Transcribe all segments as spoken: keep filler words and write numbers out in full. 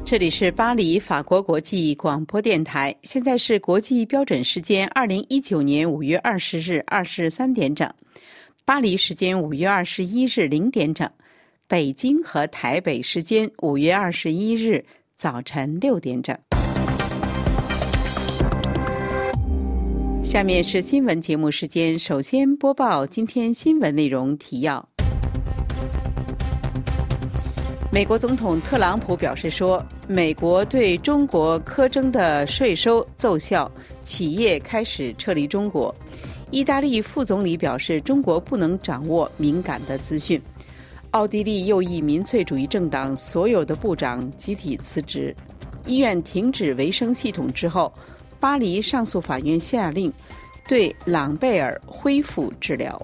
这里是巴黎法国国际广播电台，现在是国际标准时间二零一九年五月二十日二十三点整，巴黎时间五月二十一日零点整，北京和台北时间五月二十一日早晨六点整。下面是新闻节目时间，首先播报今天新闻内容提要。美国总统特朗普表示说，美国对中国苛征的税收奏效，企业开始撤离中国。意大利副总理表示，中国不能掌握敏感的资讯。奥地利右翼民粹主义政党所有的部长集体辞职。医院停止维生系统之后，巴黎上诉法院下令对朗贝尔恢复治疗。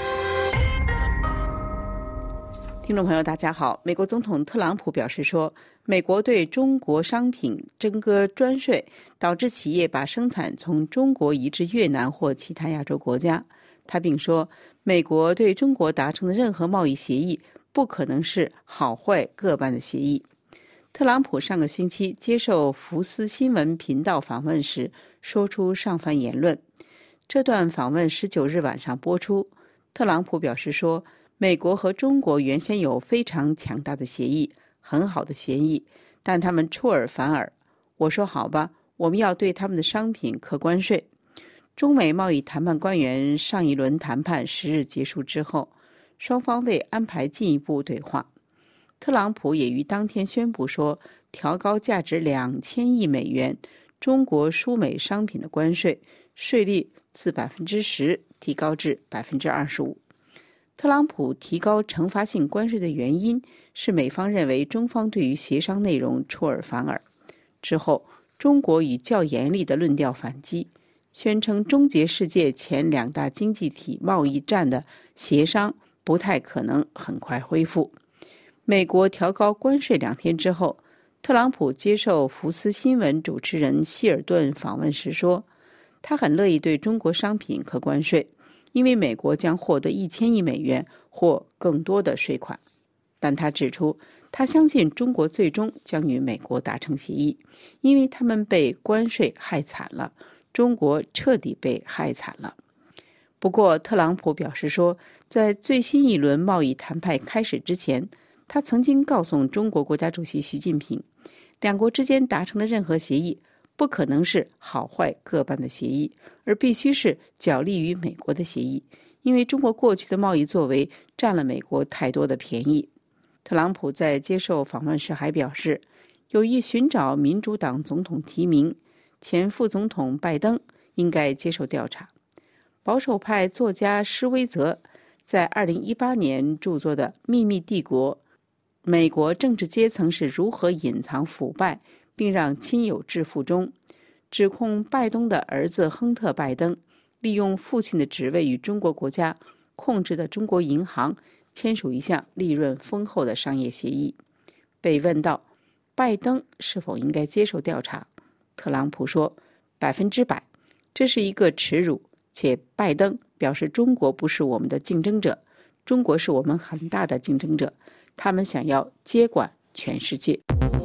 听众朋友大家好，美国总统特朗普表示说，美国对中国商品征割专税，导致企业把生产从中国移至越南或其他亚洲国家。他并说，美国对中国达成的任何贸易协议不可能是好坏各半的协议。特朗普上个星期接受福斯新闻频道访问时说出上番言论，这段访问十九日晚上播出。特朗普表示说，美国和中国原先有非常强大的协议，很好的协议，但他们出尔反尔。我说好吧，我们要对他们的商品课关税。中美贸易谈判官员上一轮谈判十日结束之后，双方未安排进一步对话。特朗普也于当天宣布说，调高价值两千亿美元中国输美商品的关税，税率自百分之十提高至百分之二十五。特朗普提高惩罚性关税的原因是美方认为中方对于协商内容出尔反尔。之后，中国以较严厉的论调反击，宣称终结世界前两大经济体贸易战的协商不太可能很快恢复。美国调高关税两天之后，特朗普接受福斯新闻主持人希尔顿访问时说，他很乐意对中国商品课关税，因为美国将获得一千亿美元或更多的税款。但他指出，他相信中国最终将与美国达成协议，因为他们被关税害惨了，中国彻底被害惨了。不过，特朗普表示说，在最新一轮贸易谈判开始之前，他曾经告诉中国国家主席习近平，两国之间达成的任何协议不可能是好坏各半的协议，而必须是较利于美国的协议，因为中国过去的贸易作为占了美国太多的便宜。特朗普在接受访问时还表示，有意寻找民主党总统提名，前副总统拜登应该接受调查。保守派作家施威泽在二零一八年著作的《秘密帝国：美国政治阶层是如何隐藏腐败并让亲友致富》中，指控拜登的儿子亨特·拜登利用父亲的职位与中国国家控制的中国银行签署一项利润丰厚的商业协议。被问到拜登是否应该接受调查，特朗普说，百分之百，这是一个耻辱，且拜登表示中国不是我们的竞争者，中国是我们很大的竞争者，他们想要接管全世界。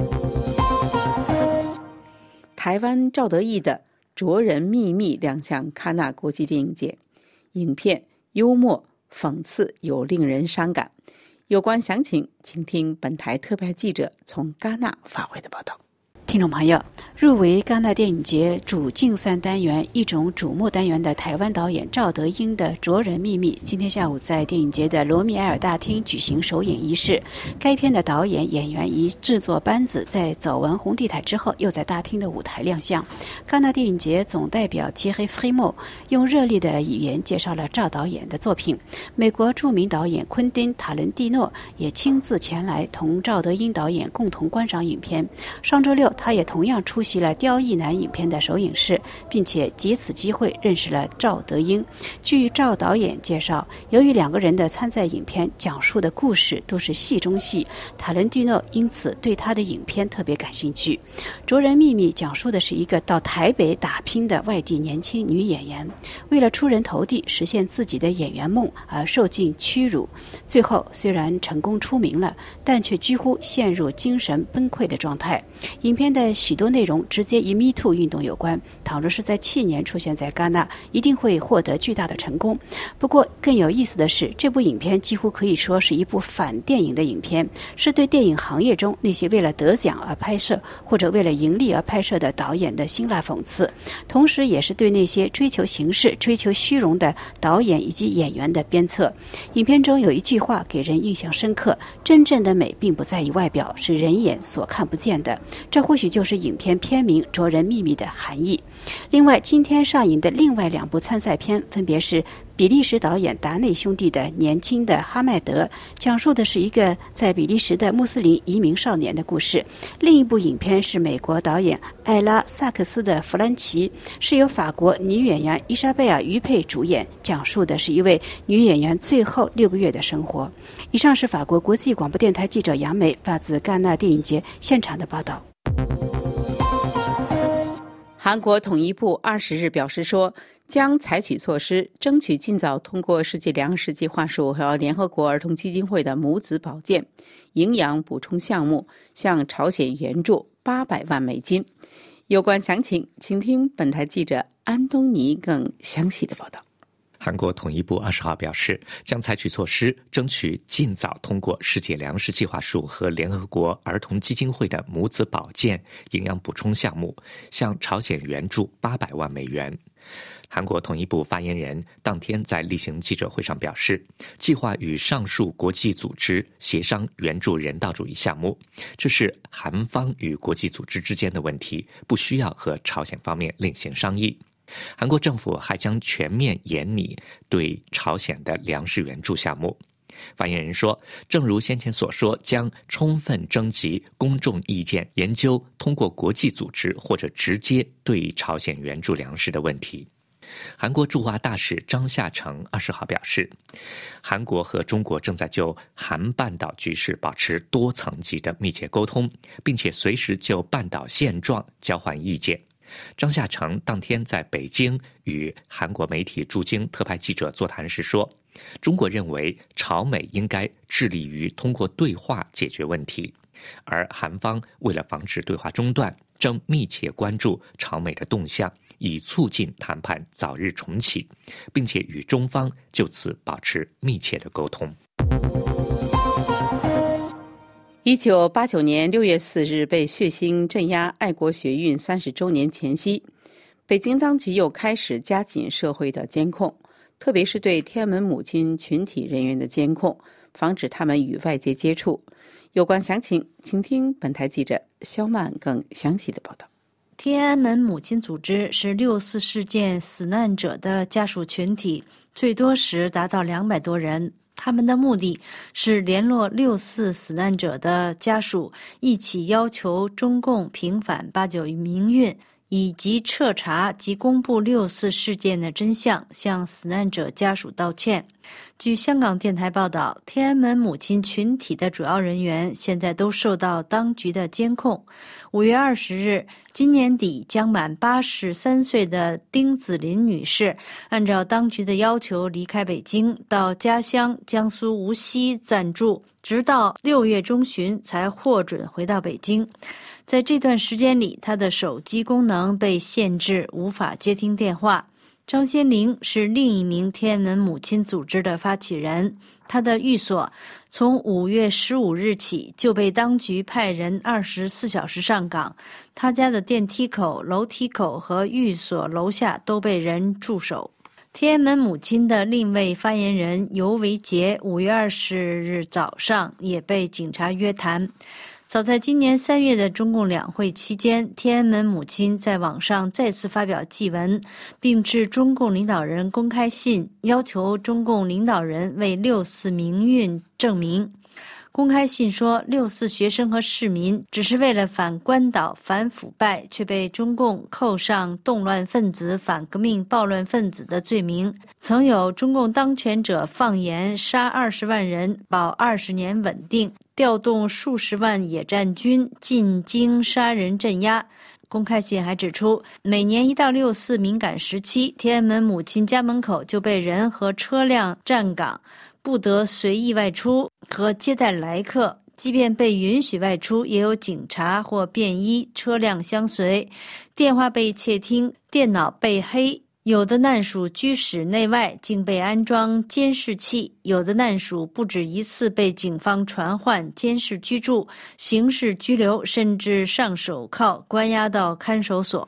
台湾赵德胤的《卓人秘密》亮相戛纳国际电影节，影片幽默讽刺又令人伤感。有关详情，请听本台特派记者从戛纳发回的报道。 听众朋友，入围戛纳电影节主竞赛单元一种瞩目单元的台湾导演赵德胤的《卓人秘密》今天下午在电影节的罗密埃尔大厅举行首映仪式。该片的导演、演员与制作班子在走完红地毯之后，又在大厅的舞台亮相。戛纳电影节总代表杰黑·菲莫用热烈的语言介绍了赵导演的作品。美国著名导演昆汀·塔伦蒂诺也亲自前来同赵德胤导演共同观赏影片。上周六， 他也同样出席了刁亦男影片的首映式，并且借此机会认识了赵德英。据赵导演介绍，由于两个人的参赛影片讲述的故事都是戏中戏，塔伦蒂诺因此对他的影片特别感兴趣。《卓人秘密》讲述的是一个到台北打拼的外地年轻女演员，为了出人头地，实现自己的演员梦而受尽屈辱，最后虽然成功出名了，但却几乎陷入精神崩溃的状态。影片的许多内容直接与 Me Too 运动有关，倘若是在去年出现在戛纳，一定会获得巨大的成功。不过更有意思的是，这部影片几乎可以说是一部反电影的影片，是对电影行业中那些为了得奖而拍摄或者为了盈利而拍摄的导演的辛辣讽刺，同时也是对那些追求形式、追求虚荣的导演以及演员的鞭策。影片中有一句话给人印象深刻：真正的美并不在于外表，是人眼所看不见的。这或许就是影片片名《卓人秘密》的含义。另外，今天上映的另外两部参赛片分别是比利时导演达内兄弟的《年轻的哈麦德》，讲述的是一个在比利时的穆斯林移民少年的故事；另一部影片是美国导演艾拉·萨克斯的《弗兰奇》，是由法国女演员伊莎贝尔·于佩主演，讲述的是一位女演员最后六个月的生活。以上是法国国际广播电台记者杨梅发自戛纳电影节现场的报道。 韩国统一部二十日表示说，将采取措施，争取尽早通过世界粮食计划署和联合国儿童基金会的母子保健营养补充项目，向朝鲜援助八百万美金。有关详情，请听本台记者安东尼更详细的报道。 韩国统一部二十号表示，将采取措施，争取尽早通过世界粮食计划署和联合国儿童基金会的母子保健营养补充项目，向朝鲜援助八百万美元。韩国统一部发言人当天在例行记者会上表示，计划与上述国际组织协商援助人道主义项目，这是韩方与国际组织之间的问题，不需要和朝鲜方面另行商议。韩国政府还将全面严拟对朝鲜的粮食援助项目。发言人说，正如先前所说，将充分征集公众意见，研究通过国际组织或者直接对朝鲜援助粮食的问题。韩国驻华大使张夏成二十号表示，韩国和中国正在就韩半岛局势保持多层级的密切沟通，并且随时就半岛现状交换意见。张夏成当天在北京与韩国媒体驻京特派记者座谈时说，中国认为朝美应该致力于通过对话解决问题，而韩方为了防止对话中断，正密切关注朝美的动向，以促进谈判早日重启，并且与中方就此保持密切的沟通。 一九八九年六月四日被血腥镇压爱国学运三十周年前夕，北京当局又开始加紧社会的监控，特别是对天安门母亲群体人员的监控，防止他们与外界接触。有关详情，请听本台记者肖曼更详细的报道。 天安门母亲组织是六四事件死难者的家属群体，最多时达到两百多人。他们的目的是联络六四死难者的家属，一起要求中共平反八九民运，以及彻查及公布六四事件的真相，向死难者家属道歉。据香港电台报道，天安门母亲群体的主要人员现在都受到当局的监控。五月二十日，今年底将满八十三岁的丁子霖女士，按照当局的要求离开北京，到家乡江苏无锡暂住，直到六月中旬才获准回到北京。在这段时间里，她的手机功能被限制，无法接听电话。张先玲是另一名天安门母亲组织的发起人，他的寓所从五月十五日起就被当局派人二十四小时上岗，他家的电梯口、楼梯口和寓所楼下都被人驻守。天安门母亲的另一位发言人尤维杰五月二十日早上也被警察约谈。早在今年三月的中共两会期间，天安门母亲在网上再次发表祭文，并致中共领导人公开信，要求中共领导人为六四民运证明。 公开信说，六四学生和市民只是为了反关岛、反腐败，却被中共扣上动乱分子、反革命暴乱分子的罪名。曾有中共当权者放言杀二十万人，保二十年稳定，调动数十万野战军进京杀人镇压。公开信还指出，每年一到六四敏感时期，天安门母亲家门口就被人和车辆站岗，不得随意外出和接待来客，即便被允许外出，也有警察或便衣车辆相随，电话被窃听，电脑被黑，有的难属居室内外竟被安装监视器，有的难属不止一次被警方传唤监视居住，刑事拘留，甚至上手铐关押到看守所。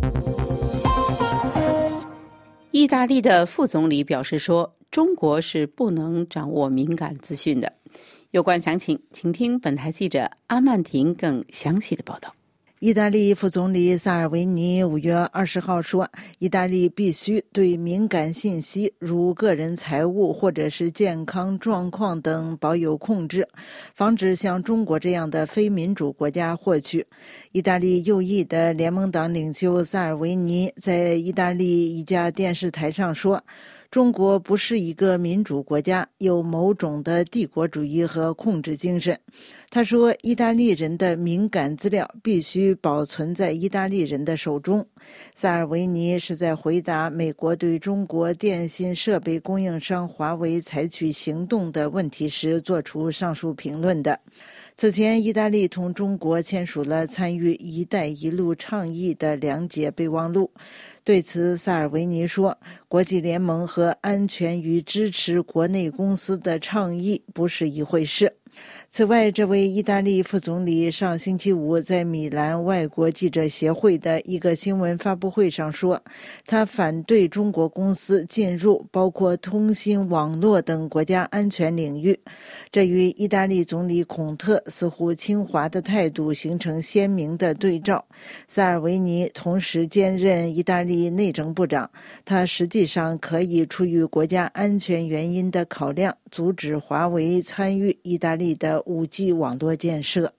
意大利的副总理表示说，中国是不能掌握敏感资讯的。有关详情，请听本台记者阿曼婷更详细的报道。 意大利副总理萨尔维尼五月二十号说，意大利必须对敏感信息如个人财务或者是健康状况等保有控制，防止像中国这样的非民主国家获取。意大利右翼的联盟党领袖萨尔维尼在意大利一家电视台上说，中国不是一个民主国家，有某种的帝国主义和控制精神。他说，意大利人的敏感资料必须保存在意大利人的手中。萨尔维尼是在回答美国对中国电信设备供应商华为采取行动的问题时做出上述评论的。此前，意大利同中国签署了参与“一带一路”倡议的两节备忘录。对此，萨尔维尼说，国际联盟和安全与支持国内公司的倡议不是一回事。此外，这位意大利副总理上星期五在米兰外国记者协会的一个新闻发布会上说，他反对中国公司进入包括通信网络等国家安全领域。这与意大利总理孔特似乎亲华的态度形成鲜明的对照。萨尔维尼同时兼任意大利内政部长，他实际上可以出于国家安全原因的考量，阻止华为参与意大利的 五 G 网络建设。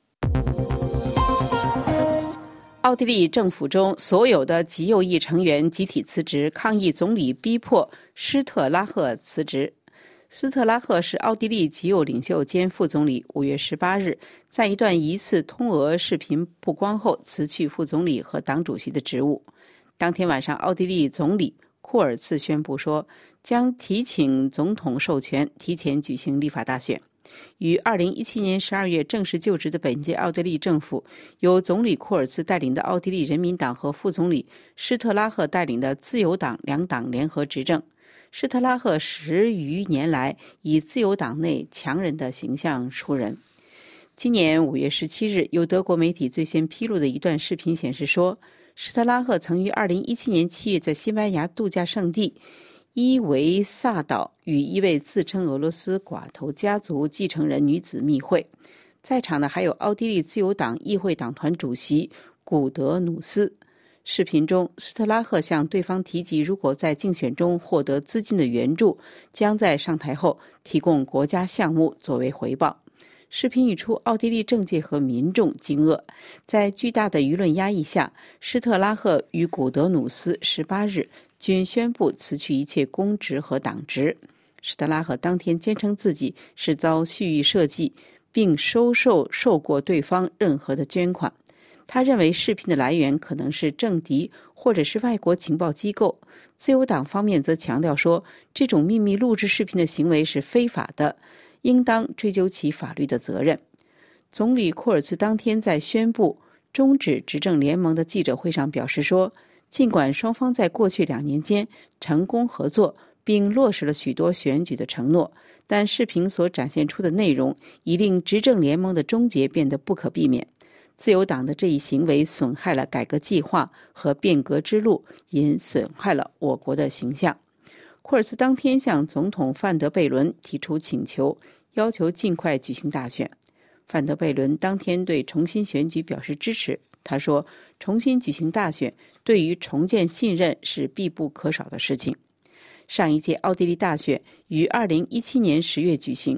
奥地利政府中所有的极右翼成员集体辞职，抗议总理逼迫施特拉赫辞职。施特拉赫是奥地利极右领袖兼副总理，五月十八日在一段疑似通俄视频曝光后辞去副总理和党主席的职务。当天晚上，奥地利总理库尔茨宣布说，将提请总统授权提前举行立法大选。于二零一七年十二月正式就职的本届奥地利政府，由总理库尔茨带领的奥地利人民党和副总理施特拉赫带领的自由党两党联合执政。施特拉赫十余年来以自由党内强人的形象出人。今年五月十七日，由德国媒体最先披露的一段视频显示说，施特拉赫曾于二零一七年七月在西班牙度假胜地伊维萨岛与一位自称俄罗斯寡头家族继承人女子密会，在场的还有奥地利自由党议会党团主席古德努斯。视频中，施特拉赫向对方提及，如果在竞选中获得资金的援助，将在上台后提供国家项目作为回报。视频一出，奥地利政界和民众惊愕。在巨大的舆论压抑下，施特拉赫与古德努斯十八日均宣布辞去一切公职和党职。施特拉赫当天坚称自己是遭蓄意设计，并收受受过对方任何的捐款。他认为视频的来源可能是政敌或者是外国情报机构。自由党方面则强调说，这种秘密录制视频的行为是非法的，应当追究其法律的责任。总理库尔茨当天在宣布终止执政联盟的记者会上表示说，尽管双方在过去两年间成功合作并落实了许多选举的承诺，但视频所展现出的内容已令执政联盟的终结变得不可避免。自由党的这一行为损害了改革计划和变革之路，也损害了我国的形象。库尔茨当天向总统范德贝伦提出请求，要求尽快举行大选。范德贝伦当天对重新选举表示支持。他说，重新举行大选对于重建信任是必不可少的事情。上一届奥地利大选于二零一七年十月举行，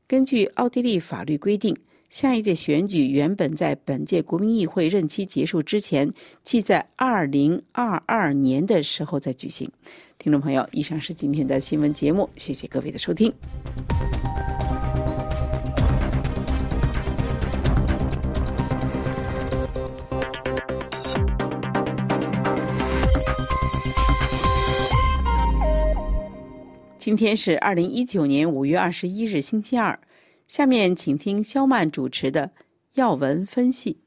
根据奥地利法律规定，下一届选举原本在本届国民议会任期结束之前，即在二零二二年的时候再举行。听众朋友，以上是今天的新闻节目，谢谢各位的收听。今天是二零一九年五月二十一日，星期二。下面请听肖曼主持的要闻分析。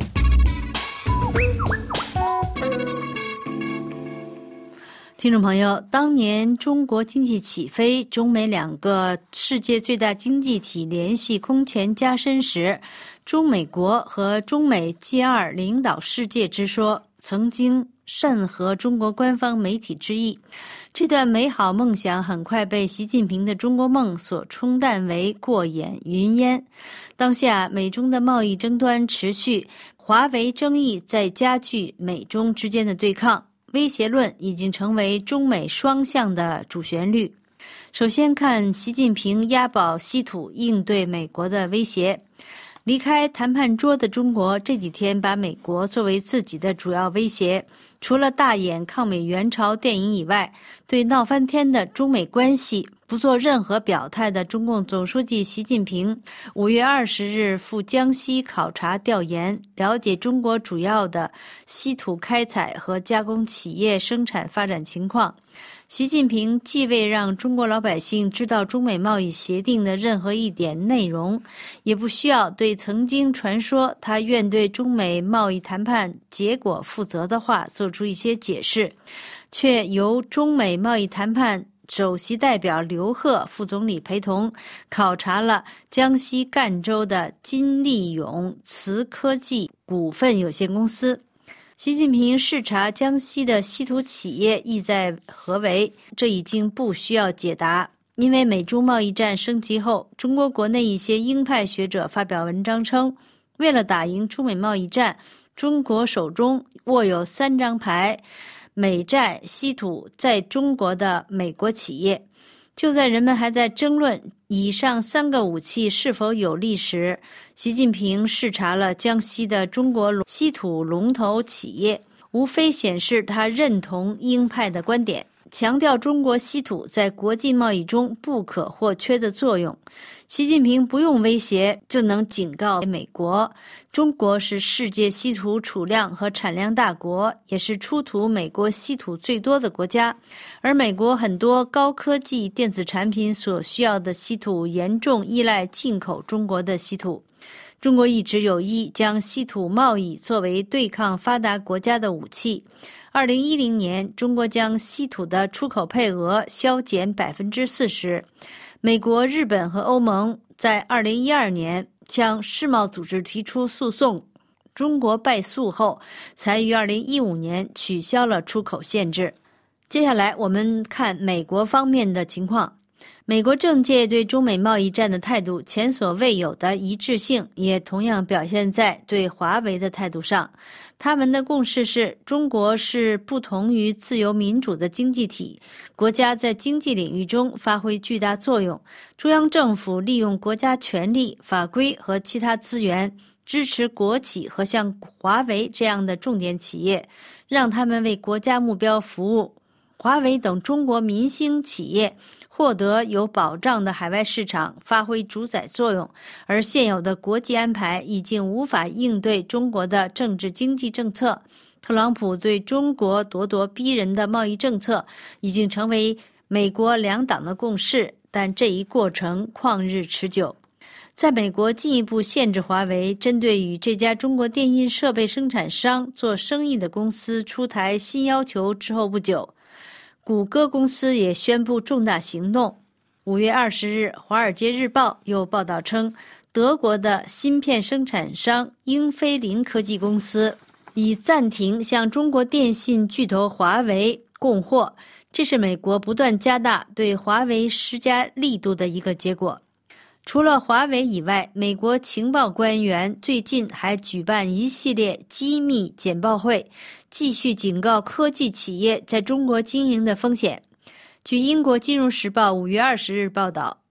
听众朋友，当年中国经济起飞，中美两个世界最大经济体联系空前加深时，中美国和中美 G 二 领导世界之说曾经甚合中国官方媒体之意。这段美好梦想很快被习近平的中国梦所冲淡为过眼云烟。当下美中的贸易争端持续，华为争议在加剧美中之间的对抗，威胁论已经成为中美双向的主旋律。首先看习近平押宝稀土应对美国的威胁。离开谈判桌的中国这几天把美国作为自己的主要威胁，除了大演抗美援朝电影以外，对闹翻天的中美关系不做任何表态的中共总书记习近平五月二十日赴江西考察调研，了解中国主要的稀土开采和加工企业生产发展情况。习近平既未让中国老百姓知道中美贸易协定的任何一点内容，也不需要对曾经传说他愿对中美贸易谈判结果负责的话做出一些解释，却由中美贸易谈判首席代表刘鹤副总理陪同考察了江西赣州的金利永磁科技股份有限公司。习近平视察江西的稀土企业意在何为？这已经不需要解答，因为美中贸易战升级后，中国国内一些鹰派学者发表文章称，为了打赢中美贸易战，中国手中握有三张牌：美债、稀土在中国的美国企业。就在人们还在争论以上三个武器是否有利时，习近平视察了江西的中国稀土龙头企业，无非显示他认同鹰派的观点，强调中国稀土在国际贸易中不可或缺的作用。习近平不用威胁就能警告美国，中国是世界稀土储量和产量大国，也是出土美国稀土最多的国家，而美国很多高科技电子产品所需要的稀土严重依赖进口中国的稀土。中国一直有意将稀土贸易作为对抗发达国家的武器。二零一零年，中国将稀土的出口配额削减百分之四十。美国、日本和欧盟在二零一二年向世贸组织提出诉讼，中国败诉后，才于二零一五年取消了出口限制。接下来我们看美国方面的情况。美国政界对中美贸易战的态度前所未有的一致性，也同样表现在对华为的态度上。他们的共识是，中国是不同于自由民主的经济体，国家在经济领域中发挥巨大作用，中央政府利用国家权力、法规和其他资源，支持国企和像华为这样的重点企业，让他们为国家目标服务。华为等中国民兴企业获得有保障的海外市场，发挥主宰作用，而现有的国际安排已经无法应对中国的政治经济政策。特朗普对中国咄咄逼人的贸易政策已经成为美国两党的共识，但这一过程旷日持久。在美国进一步限制华为针对与这家中国电信设备生产商做生意的公司出台新要求之后不久，谷歌公司也宣布重大行动。五月二十日，《华尔街日报》又报道称，德国的芯片生产商英飞凌科技公司已暂停向中国电信巨头华为供货，这是美国不断加大对华为施加力度的一个结果。除了华为以外，美国情报官员最近还举办一系列机密简报会，继续警告科技企业在中国经营的风险。据英国金融时报五月二十日报道，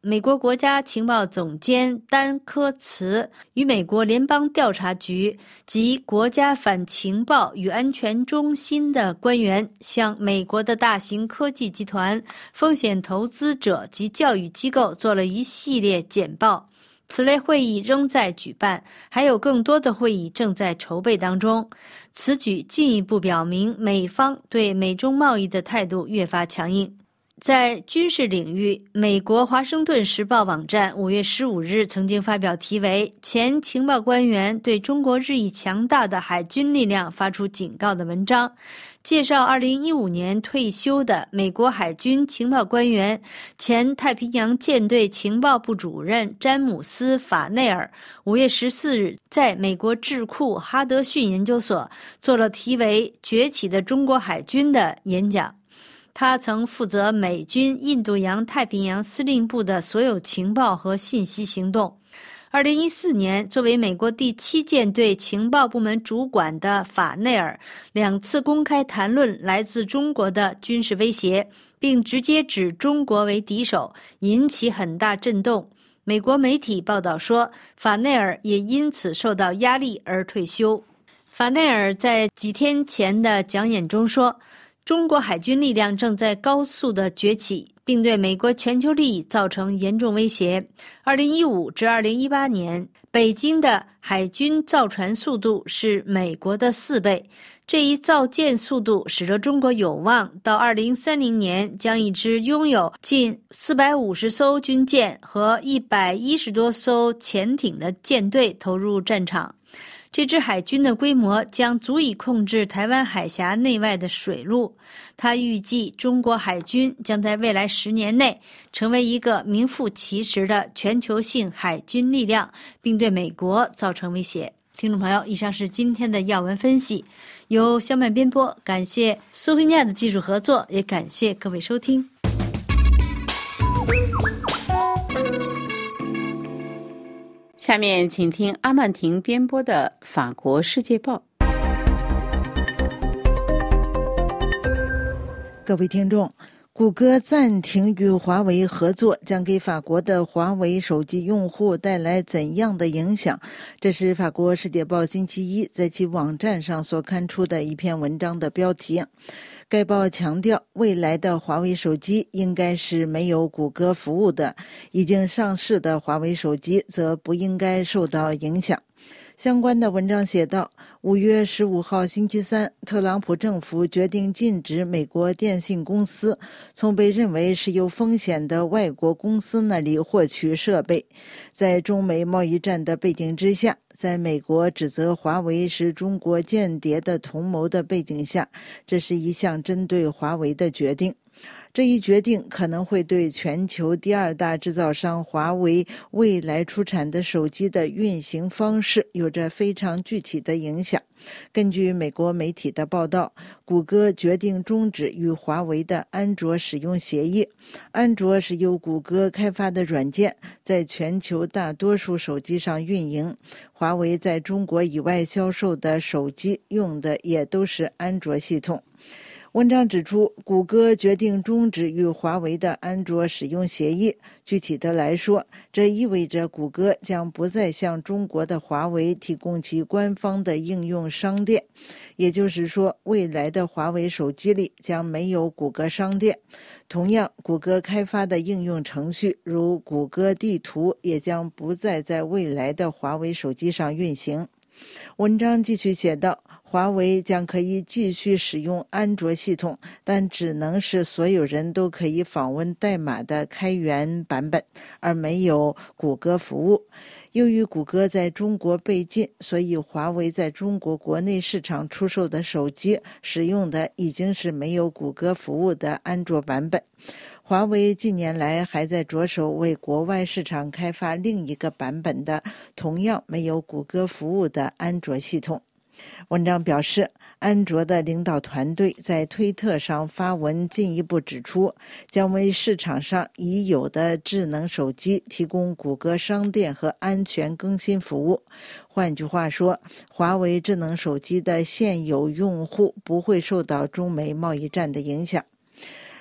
美国国家情报总监丹科茨与美国联邦调查局及国家反情报与安全中心的官员向美国的大型科技集团、风险投资者及教育机构做了一系列简报。此类会议仍在举办，还有更多的会议正在筹备当中。此举进一步表明美方对美中贸易的态度越发强硬。在军事领域，美国《华盛顿时报》网站五月十五日曾经发表题为《前情报官员对中国日益强大的海军力量发出警告》的文章，介绍二零一五年退休的美国海军情报官员、前太平洋舰队情报部主任詹姆斯·法内尔五月十四日在美国智库哈德逊研究所做了题为《崛起的中国海军》的演讲。他曾负责美军印度洋太平洋司令部的所有情报和信息行动。二零一四年，作为美国第七舰队情报部门主管的法内尔两次公开谈论来自中国的军事威胁，并直接指中国为敌手，引起很大震动。美国媒体报道说，法内尔也因此受到压力而退休。法内尔在几天前的讲演中说，中国海军力量正在高速的崛起，并对美国全球利益造成严重威胁。二零一五至二零一八年，北京的海军造船速度是美国的四倍。这一造舰速度使得中国有望到二零三零年将一支拥有近四百五十艘军舰和一百一十多艘潜艇的舰队投入战场。这支海军的规模将足以控制台湾海峡内外的水路。他预计中国海军将在未来十年内成为一个名副其实的全球性海军力量，并对美国造成威胁。听众朋友，以上是今天的要闻分析，由小满编播，感谢苏菲尼亚的技术合作，也感谢各位收听。 下面请听阿曼婷编播的《法国世界报》。 各位听众，谷歌暂停与华为合作将给法国的华为手机用户带来怎样的影响？这是法国世界报星期一在其网站上所刊出的一篇文章的标题。该报强调，未来的华为手机应该是没有谷歌服务的，已经上市的华为手机则不应该受到影响。相关的文章写道，五月十五号星期三，特朗普政府决定禁止美国电信公司从被认为是有风险的外国公司那里获取设备。在中美贸易战的背景之下，在美国指责华为是中国间谍的同谋的背景下，这是一项针对华为的决定。这一决定可能会对全球第二大制造商华为未来出产的手机的运行方式有着非常具体的影响。根据美国媒体的报道，谷歌决定终止与华为的安卓使用协议。安卓是由谷歌开发的软件，在全球大多数手机上运营。华为在中国以外销售的手机用的也都是安卓系统。文章指出，谷歌决定终止与华为的安卓使用协议。具体的来说，这意味着谷歌将不再向中国的华为提供其官方的应用商店，也就是说，未来的华为手机里将没有谷歌商店。同样，谷歌开发的应用程序，如谷歌地图，也将不再在未来的华为手机上运行。文章继续写道，华为将可以继续使用安卓系统，但只能是所有人都可以访问代码的开源版本，而没有谷歌服务。由于谷歌在中国被禁，所以华为在中国国内市场出售的手机使用的已经是没有谷歌服务的安卓版本。华为近年来还在着手为国外市场开发另一个版本的同样没有谷歌服务的安卓系统。文章表示，安卓的领导团队在推特上发文进一步指出，将为市场上已有的智能手机提供谷歌商店和安全更新服务。换句话说，华为智能手机的现有用户不会受到中美贸易战的影响。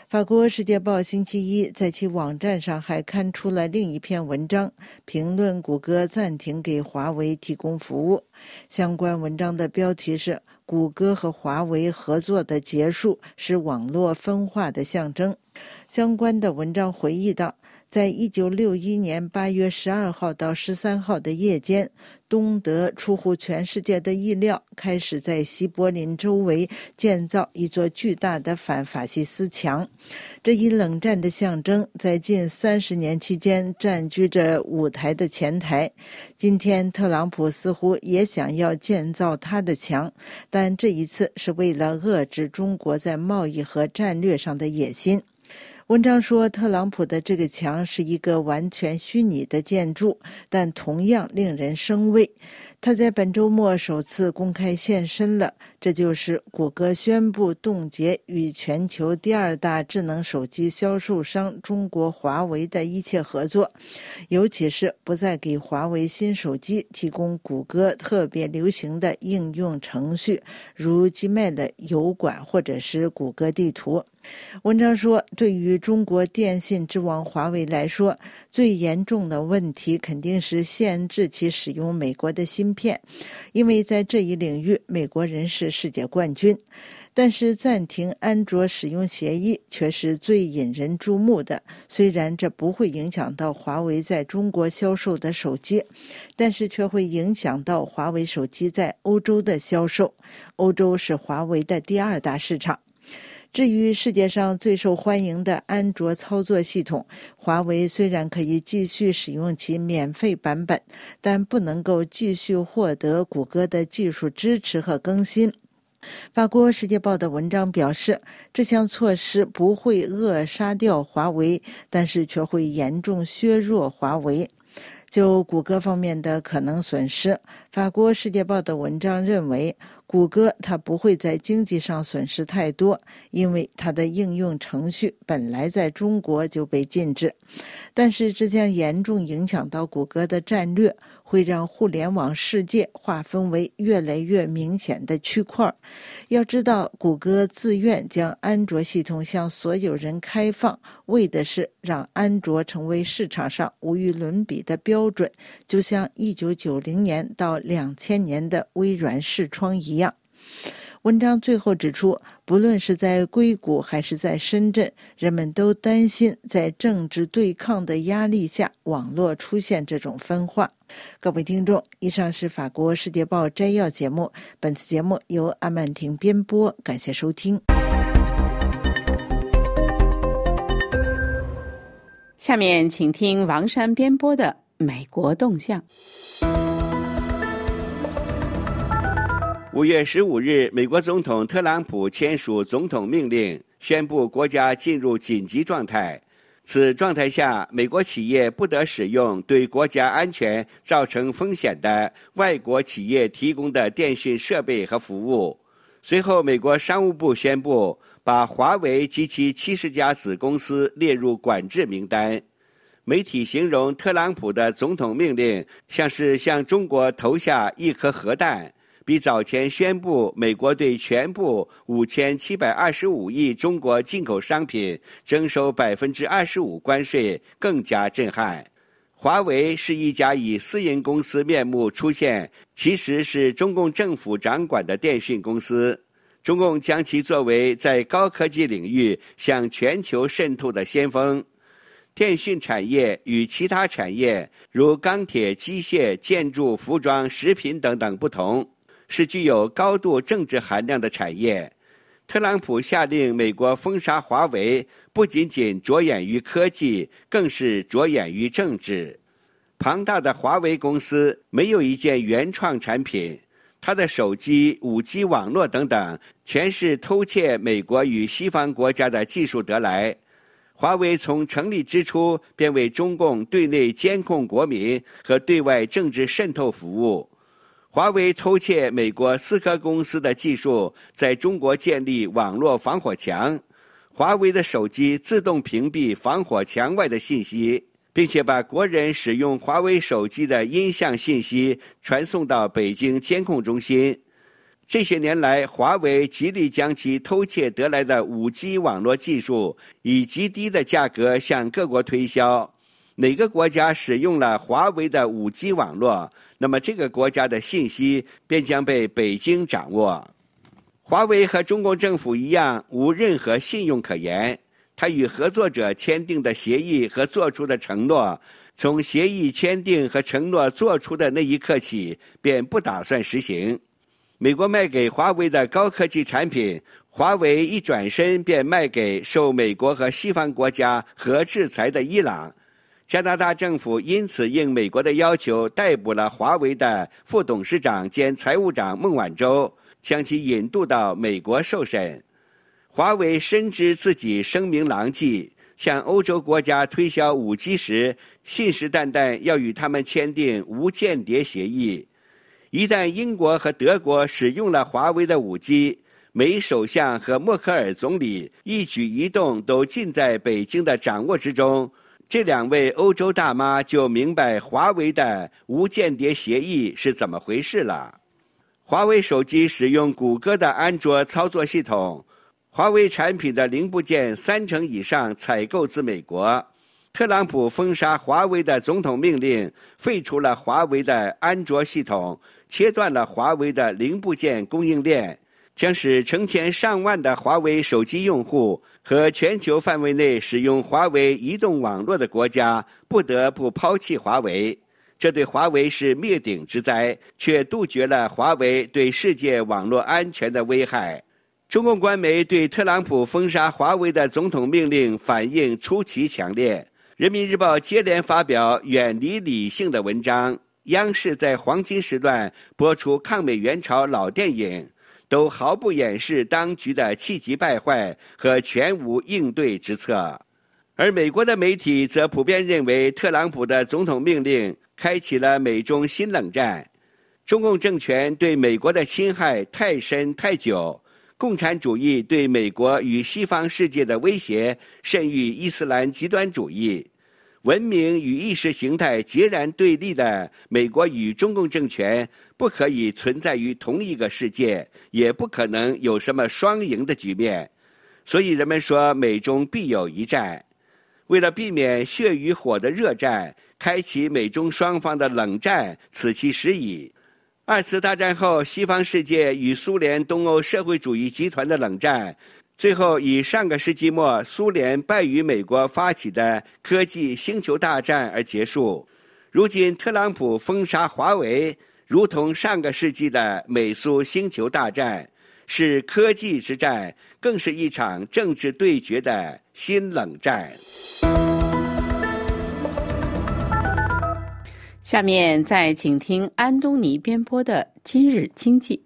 法国《世界报》星期一在其网站上还刊出了另一篇文章，评论谷歌暂停给华为提供服务。相关文章的标题是“谷歌和华为合作的结束是网络分化的象征”。相关的文章回忆到，在一九六一年八月十二号到十三号的夜间，东德出乎全世界的意料，开始在西柏林周围建造一座巨大的反法西斯墙。这一冷战的象征在近三十年期间占据着舞台的前台。今天特朗普似乎也想要建造他的墙，但这一次是为了遏制中国在贸易和战略上的野心。文章说，特朗普的这个墙是一个完全虚拟的建筑，但同样令人生畏。他在本周末首次公开现身了，这就是谷歌宣布冻结与全球第二大智能手机销售商中国华为的一切合作，尤其是不再给华为新手机提供谷歌特别流行的应用程序，如 Gmail 油管或者是谷歌地图。文章说，对于中国电信之王华为来说，最严重的问题肯定是限制其使用美国的芯片，因为在这一领域美国人是世界冠军。但是暂停安卓使用协议却是最引人注目的，虽然这不会影响到华为在中国销售的手机，但是却会影响到华为手机在欧洲的销售。欧洲是华为的第二大市场。至于世界上最受欢迎的安卓操作系统，华为虽然可以继续使用其免费版本，但不能够继续获得谷歌的技术支持和更新。法国《世界报》的文章表示，这项措施不会扼杀掉华为，但是却会严重削弱华为。就谷歌方面的可能损失，法国《世界报》的文章认为，谷歌它不会在经济上损失太多，因为它的应用程序本来在中国就被禁止。但是这将严重影响到谷歌的战略，会让互联网世界划分为越来越明显的区块。要知道，谷歌自愿将安卓系统向所有人开放，为的是让安卓成为市场上无与伦比的标准，就像一九九零年到两千年的微软视窗一样。文章最后指出，不论是在硅谷还是在深圳，人们都担心在政治对抗的压力下，网络出现这种分化。各位听众，以上是法国《世界报》摘要节目，本次节目由阿曼婷编播，感谢收听。 下面请听王珊编播的《美国动向》。 五月十五日，美国总统特朗普签署总统命令，宣布国家进入紧急状态。此状态下，美国企业不得使用对国家安全造成风险的外国企业提供的电讯设备和服务。随后，美国商务部宣布把华为及其七十家子公司列入管制名单。媒体形容特朗普的总统命令像是向中国投下一颗核弹，比早前宣布美国对全部五千七百二十五亿中国进口商品征收百分之二十五关税更加震撼。华为是一家以私营公司面目出现，其实是中共政府掌管的电讯公司。中共将其作为在高科技领域向全球渗透的先锋。电讯产业与其他产业如钢铁、机械、建筑、服装、食品等等不同，是具有高度政治含量的产业。特朗普下令美国封杀华为，不仅仅着眼于科技，更是着眼于政治。庞大的华为公司没有一件原创产品，它的手机、五 G 网络等等，全是偷窃美国与西方国家的技术得来。华为从成立之初便为中共对内监控国民和对外政治渗透服务。华为偷窃美国思科公司的技术，在中国建立网络防火墙。华为的手机自动屏蔽防火墙外的信息，并且把国人使用华为手机的音像信息传送到北京监控中心。 这些年来，华为极力将其偷窃得来的 五 G 网络技术以极低的价格向各国推销。哪个国家使用了华为的 五 G 网络，那么这个国家的信息便将被北京掌握。华为和中共政府一样，无任何信用可言。他与合作者签订的协议和做出的承诺，从协议签订和承诺做出的那一刻起，便不打算实行。美国卖给华为的高科技产品，华为一转身便卖给受美国和西方国家核制裁的伊朗。加拿大政府因此应美国的要求，逮捕了华为的副董事长兼财务长孟晚舟，将其引渡到美国受审。华为深知自己声名狼藉，向欧洲国家推销 五 G 时，信誓旦旦要与他们签订无间谍协议。一旦英国和德国使用了华为的 五 G， 梅首相和默克尔总理一举一动都尽在北京的掌握之中。这两位欧洲大妈就明白华为的无间谍协议是怎么回事了。华为手机使用谷歌的安卓操作系统，华为产品的零部件三成以上采购自美国。特朗普封杀华为的总统命令，废除了华为的安卓系统，切断了华为的零部件供应链，将使成千上万的华为手机用户和全球范围内使用华为移动网络的国家不得不抛弃华为。这对华为是灭顶之灾，却杜绝了华为对世界网络安全的危害。中共官媒对特朗普封杀华为的总统命令反应出奇强烈。人民日报接连发表远离理性的文章，央视在黄金时段播出抗美援朝老电影，都毫不掩饰当局的气急败坏和全无应对之策。而美国的媒体则普遍认为，特朗普的总统命令开启了美中新冷战。中共政权对美国的侵害太深太久，共产主义对美国与西方世界的威胁甚于伊斯兰极端主义。文明与意识形态截然对立的美国与中共政权不可以存在于同一个世界，也不可能有什么双赢的局面。所以人们说美中必有一战。为了避免血与火的热战，开启美中双方的冷战，此其时矣。二次大战后，西方世界与苏联东欧社会主义集团的冷战，最后以上个世纪末苏联败于美国发起的科技星球大战而结束。如今特朗普封杀华为，如同上个世纪的美苏星球大战，是科技之战，更是一场政治对决的新冷战。 下面再请听安东尼编播的《今日经济》。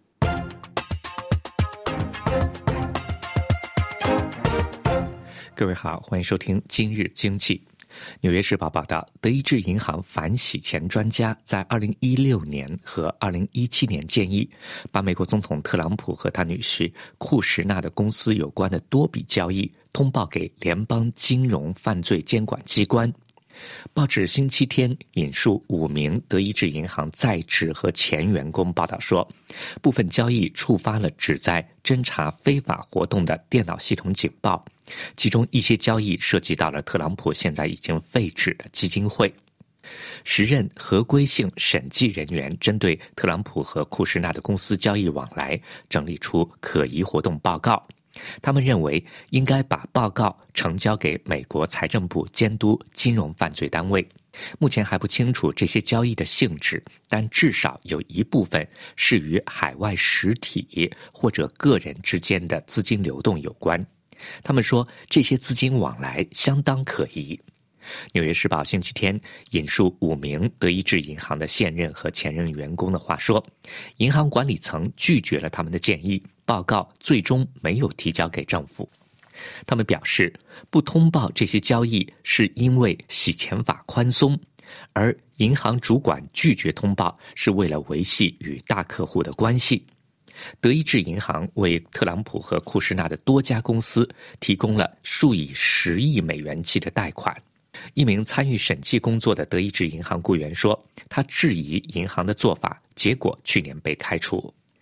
各位好，欢迎收听《今日经济》。纽约时报报道，德意志银行反洗钱专家在二零一六年和二零一七年建议，把美国总统特朗普和他女婿库什纳的公司有关的多笔交易通报给联邦金融犯罪监管机关。报纸星期天引述五名德意志银行在职和前员工报道说，部分交易触发了旨在侦查非法活动的电脑系统警报，其中一些交易涉及到了特朗普现在已经废止的基金会。时任合规性审计人员针对特朗普和库什纳的公司交易往来整理出可疑活动报告，他们认为应该把报告呈交给美国财政部监督金融犯罪单位。目前还不清楚这些交易的性质，但至少有一部分是与海外实体或者个人之间的资金流动有关。他们说这些资金往来相当可疑。纽约时报星期天引述五名德意志银行的现任和前任员工的话说，银行管理层拒绝了他们的建议，报告最终没有提交给政府。他们表示，不通报这些交易是因为洗钱法宽松，而银行主管拒绝通报是为了维系与大客户的关系。德意志银行为特朗普和库什纳的多家公司提供了数以十亿美元计的贷款。一名参与审计工作的德意志银行雇员说，他质疑银行的做法，结果去年被开除。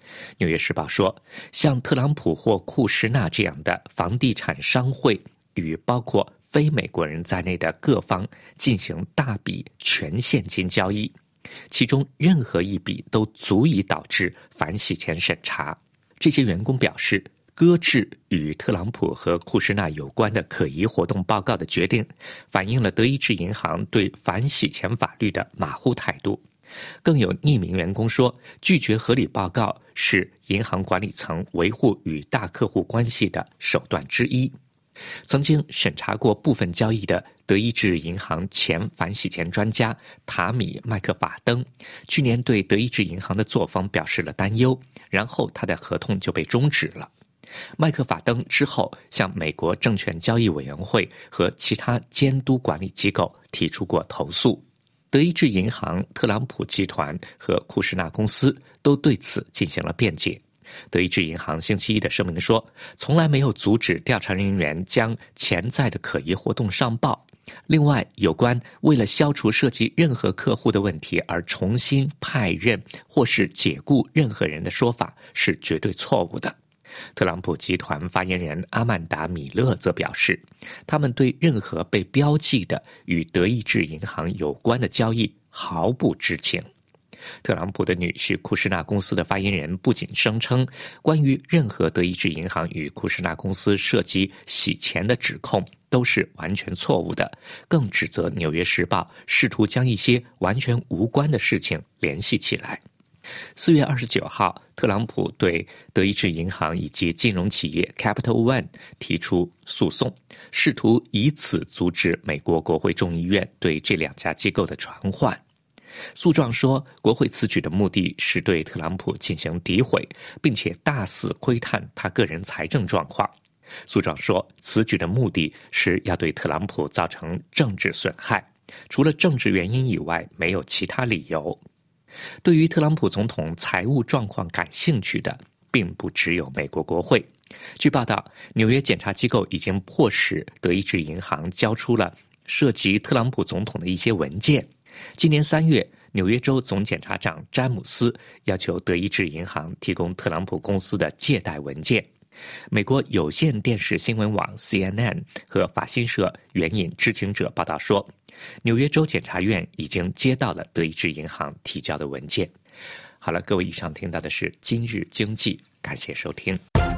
纽约时报说，像特朗普或库什纳这样的房地产商会与包括非美国人在内的各方进行大笔全现金交易，其中任何一笔都足以导致反洗钱审查。这些员工表示，搁置与特朗普和库什纳有关的可疑活动报告的决定，反映了德意志银行对反洗钱法律的马虎态度。更有匿名员工说，拒绝合理报告是银行管理层维护与大客户关系的手段之一。曾经审查过部分交易的德意志银行前反洗钱专家塔米·麦克法登，去年对德意志银行的作风表示了担忧，然后他的合同就被终止了。麦克法登之后向美国证券交易委员会和其他监督管理机构提出过投诉。德意志银行、特朗普集团和库什纳公司都对此进行了辩解。德意志银行星期一的声明说，从来没有阻止调查人员将潜在的可疑活动上报。另外，有关为了消除涉及任何客户的问题而重新派任或是解雇任何人的说法是绝对错误的。特朗普集团发言人阿曼达·米勒则表示，他们对任何被标记的与德意志银行有关的交易毫不知情。特朗普的女婿库什纳公司的发言人不仅声称，关于任何德意志银行与库什纳公司涉及洗钱的指控都是完全错误的，更指责《纽约时报》试图将一些完全无关的事情联系起来。四月二十九号，特朗普对德意志银行以及金融企业 Capital One 提出诉讼，试图以此阻止美国国会众议院对这两家机构的传唤。诉状说，国会此举的目的是对特朗普进行诋毁，并且大肆窥探他个人财政状况。诉状说，此举的目的是要对特朗普造成政治损害，除了政治原因以外，没有其他理由。对于特朗普总统财务状况感兴趣的，并不只有美国国会。据报道，纽约检察机构已经迫使德意志银行交出了涉及特朗普总统的一些文件。今年三月，纽约州总检察长詹姆斯要求德意志银行提供特朗普公司的借贷文件。美国有线电视新闻网 C N N 和法新社援引知情者报道说，纽约州检察院已经接到了德意志银行提交的文件。好了，各位，以上听到的是今日经济，感谢收听。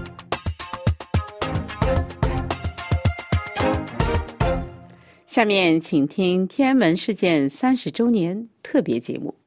下面请听天安门事件三十周年特别节目。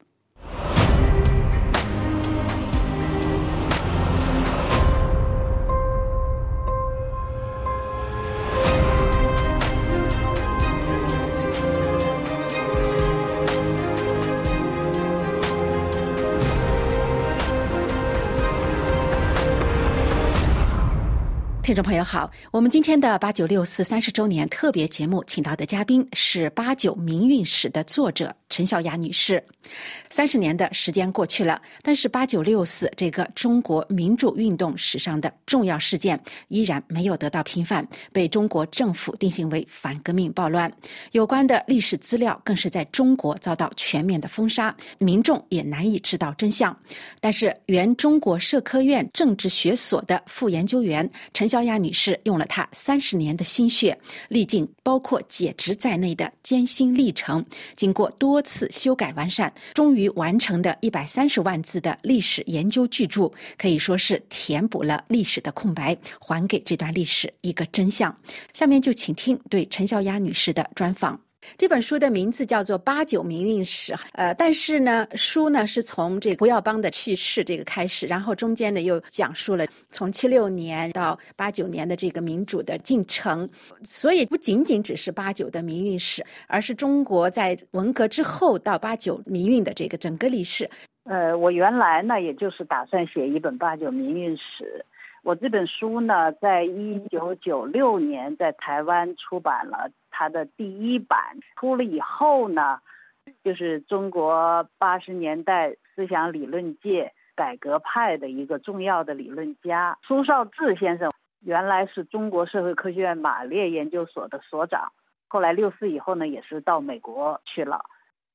听众朋友好，我们今天的八九六四三十周年特别节目请到的嘉宾是八九民运史的作者陈小雅女士。三十年的时间过去了，但是八九六四这个中国民主运动史上的重要事件依然没有得到平反，被中国政府定性为反革命暴乱。有关的历史资料更是在中国遭到全面的封杀，民众也难以知道真相。但是原中国社科院政治学所的副研究员陈小雅女士用了她三十年的心血，历尽包括解职在内的艰辛历程，经过多次修改完善，终于完成的一百三十万字的历史研究巨著，可以说是填补了历史的空白，还给这段历史一个真相。下面就请听对陈小雅女士的专访。这本书的名字叫做《八九民运史》，呃，但是呢，书呢是从这个胡耀邦的去世这个开始，然后中间呢又讲述了从七六年到八九年的这个民主的进程，所以不仅仅只是八九的民运史，而是中国在文革之后到八九民运的这个整个历史。 呃，我原来呢也就是打算写一本八九民运史。我这本书呢，在一九九六年在台湾出版了它的第一版，出了以后呢，就是中国八十年代思想理论界改革派的一个重要的理论家苏绍智先生，原来是中国社会科学院马列研究所的所长，后来六四以后呢，也是到美国去了。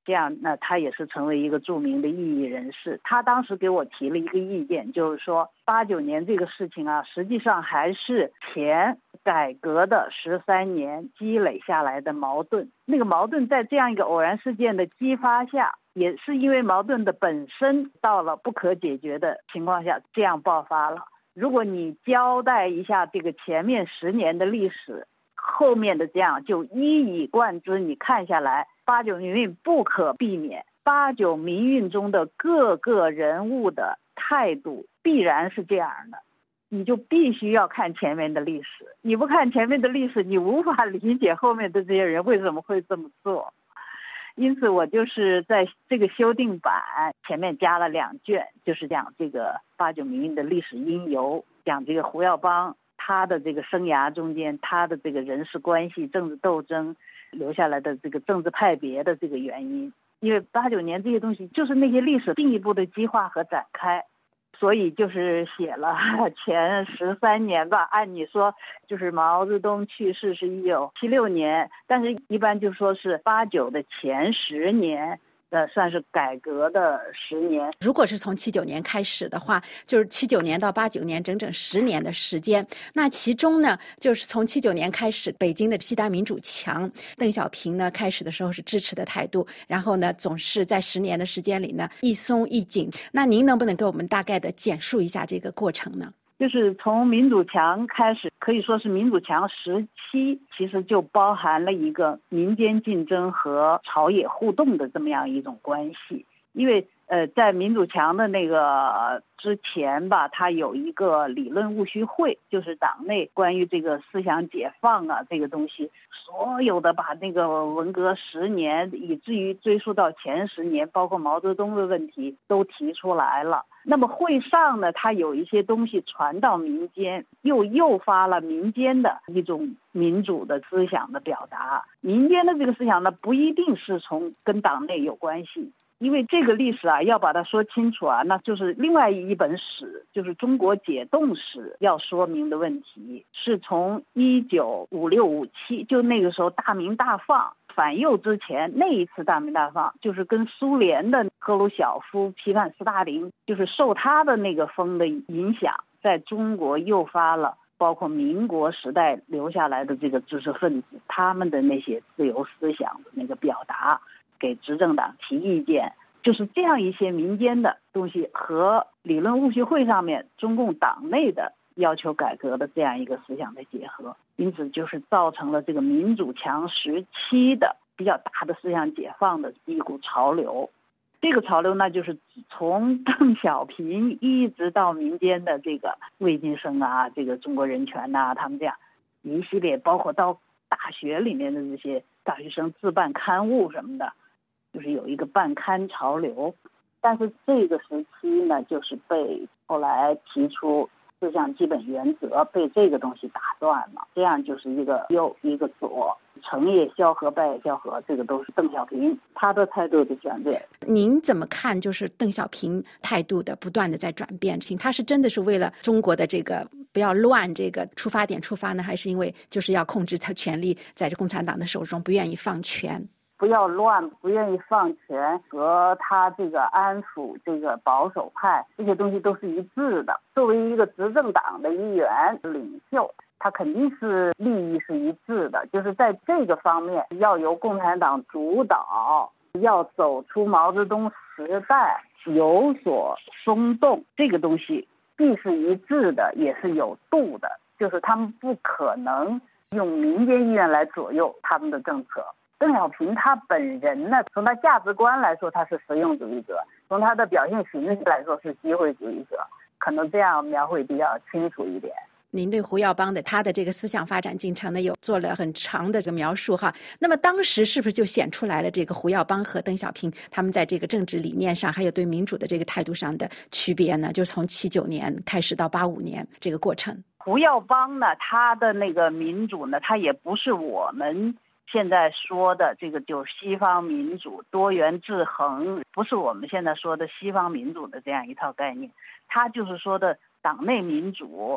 这样那他也是成为一个著名的异议人士。他当时给我提了一个意见，就是说八九年这个事情啊，实际上还是前改革的十三年积累下来的矛盾。那个矛盾在这样一个偶然事件的激发下，也是因为矛盾的本身到了不可解决的情况下，这样爆发了。如果你交代一下这个前面十年的历史，后面的这样就一以贯之，你看下来，八九民运不可避免，八九民运中的各个人物的态度必然是这样的，你就必须要看前面的历史，你不看前面的历史，你无法理解后面的这些人为什么会这么做。因此我就是在这个修订版前面加了两卷，就是讲这个八九民运的历史因由，讲这个胡耀邦他的这个生涯中间，他的这个人事关系、政治斗争留下来的这个政治派别的这个原因。因为八九年这些东西就是那些历史进一步的激化和展开，所以就是写了前十三年吧。按你说，就是毛泽东去世是一九七六年，但是一般就说是八九的前十年。呃，算是改革的十年。 如果是从七九年开始的话，就是七九年到八九年，整整十年的时间。那其中呢，就是从七九年开始，北京的西单民主墙，邓小平呢开始的时候是支持的态度，然后呢，总是在十年的时间里呢一松一紧。那您能不能给我们大概的简述一下这个过程呢？ 就是从民主墙开始，可以说是民主墙时期，其实就包含了一个民间竞争和朝野互动的这么样一种关系。因为呃，在民主墙的那个之前吧，它有一个理论务虚会，就是党内关于这个思想解放啊这个东西，所有的把那个文革十年，以至于追溯到前十年，包括毛泽东的问题都提出来了。那么会上呢，它有一些东西传到民间，又诱发了民间的一种民主的思想的表达。民间的这个思想呢，不一定是从跟党内有关系。因为这个历史啊，要把它说清楚啊，那就是另外一本史，就是中国解冻史要说明的问题，是从一九五六五七，就那个时候大鸣大放反右之前那一次大鸣大放，就是跟苏联的赫鲁晓夫批判斯大林，就是受他的那个风的影响，在中国诱发了包括民国时代留下来的这个知识分子，他们的那些自由思想的那个表达，给执政党提意见，就是这样一些民间的东西和理论务虚会上面中共党内的要求改革的这样一个思想的结合，因此就是造成了这个民主墙时期的比较大的思想解放的一股潮流。这个潮流呢，就是从邓小平一直到民间的这个魏金生啊，这个中国人权呐、啊，他们这样一系列，包括到大学里面的这些大学生自办刊物什么的，就是有一个办刊潮流。但是这个时期呢，就是被后来提出思想基本原则，被这个东西打断了，这样就是一个右一个左，成也萧何，败也萧何，这个都是邓小平他的态度的转变。 您怎么看就是邓小平态度的不断的在转变？他是真的是为了中国的这个不要乱这个出发点出发呢，还是因为就是要控制他权力在这共产党的手中，不愿意放权？ 不要乱，不愿意放权，和他这个安抚这个保守派，这些东西都是一致的。作为一个执政党的一员领袖，他肯定是利益是一致的，就是在这个方面要由共产党主导，要走出毛泽东时代，有所松动，这个东西既是一致的，也是有度的，就是他们不可能用民间意愿来左右他们的政策。邓小平他本人呢，从他价值观来说他是实用主义者，从他的表现形式来说是机会主义者，可能这样描绘比较清楚一点。 您对胡耀邦的他的这个思想发展进程呢，有做了很长的这个描述哈。那么当时是不是就显出来了这个胡耀邦和邓小平他们在这个政治理念上，还有对民主的这个态度上的区别呢？就从七九年开始到八五年这个过程。 胡耀邦呢，他的那个民主呢，他也不是我们现在说的这个就是西方民主多元制衡，不是我们现在说的西方民主的这样一套概念，它就是说的党内民主